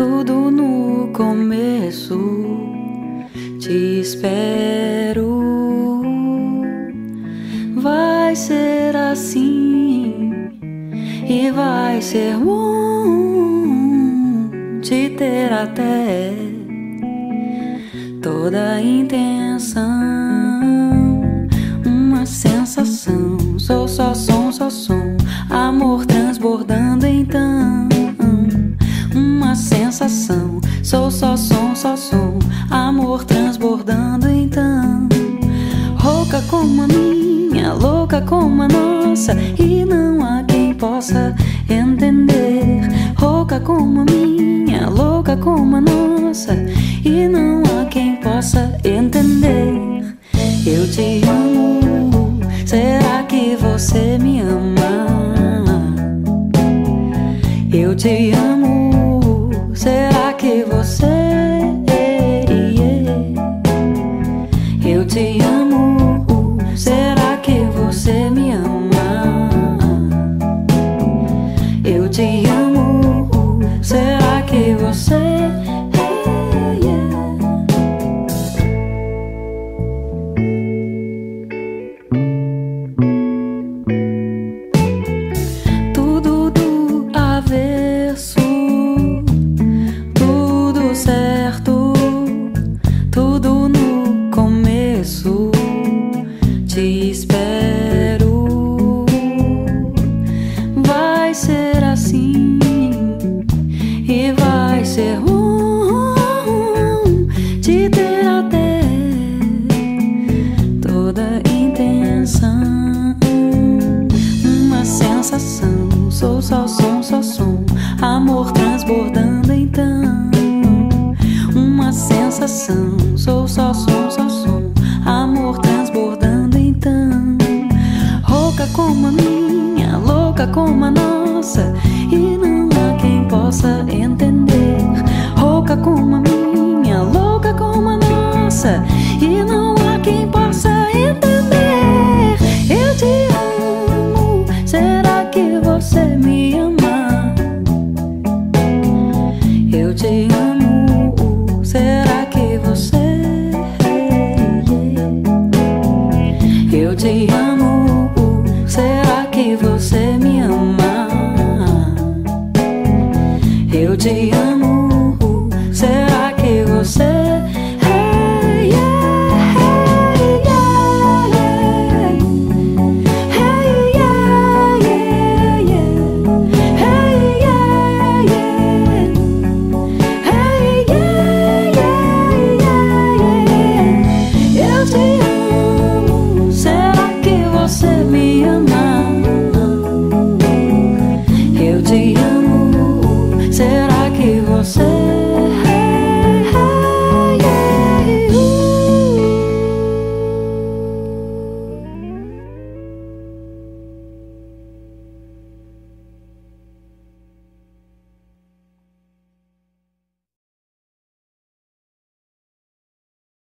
tudo no começo. Te espero, vai ser assim e vai ser bom te ter até. Toda a intenção, uma sensação. Sou só som, amor transbordando então. Uma sensação, sou só som, amor transbordando então. Rouca como a minha, louca como a nossa, e não há quem possa entender. Rouca como a minha, louca como a nossa, e não há quem possa entender. Eu te amo, será que você me ama? Eu te amo, será que você? Eu te amo, será que você me ama? Eu te amo, será que você? Tudo do avesso, tudo certo, tudo no começo. Te espero, vai ser assim e vai ser bom te ter até. Toda intenção, uma sensação. Sou só som, amor transbordando então. Uma sensação, sou só som, amor transbordando então. Rouca como a minha, louca como a nossa, e não há quem possa entender. Rouca como a minha, louca como a nossa, e não há quem possa entender. Eu te amo, será que você me ama? Eu te amo, será que você? Eu te amo, será que você me ama? Eu te amo.